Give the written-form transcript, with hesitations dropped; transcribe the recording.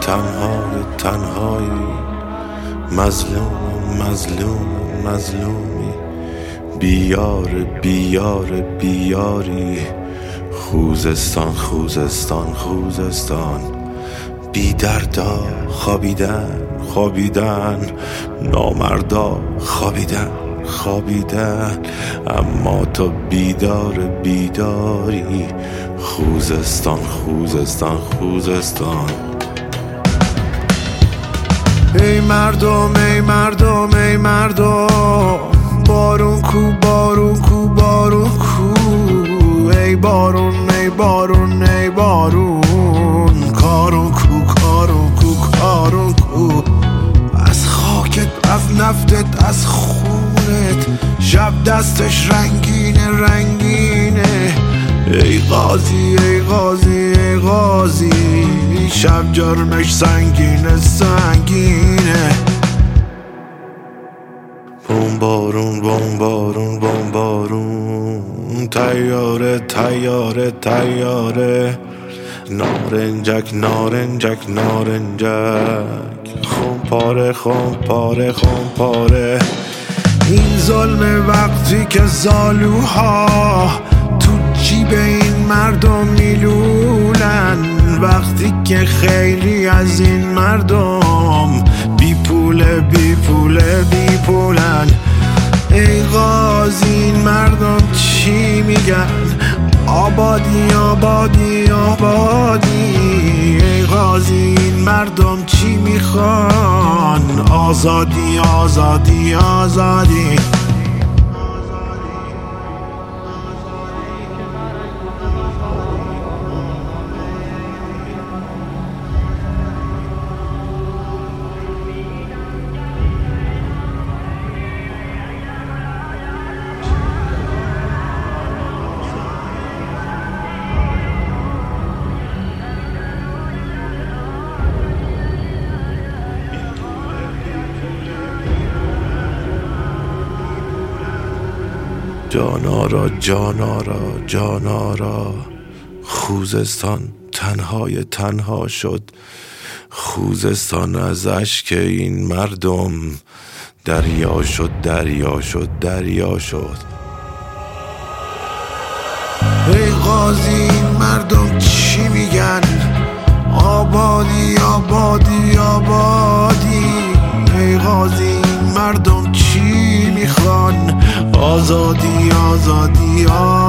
تنهایی مظلومی بیاری خوزستان بی دردا خوابیدن نامردا خوابیدن اما تو بیداری خوزستان ای مردم بارون کو ای بارون کارون کو از خاکت از نفتت از خونت شب دستش رنگینه ای غازی شب جرمش سنگینه بمبارون تیاره نارنجک خمپاره این ظلم وقتی که زالوها تو جیب این مردم میلولن وقتی که خیلی از این مردم بی پولن ای غازی این مردم چی میگن آبادی ای غازی این مردم چی میخوان آزادی جانارا خوزستان تنها شد خوزستان از اشک این مردم دریا شد ای غازی این مردم چی میگن آبادی ای غازی این مردم چی میخوان آزادی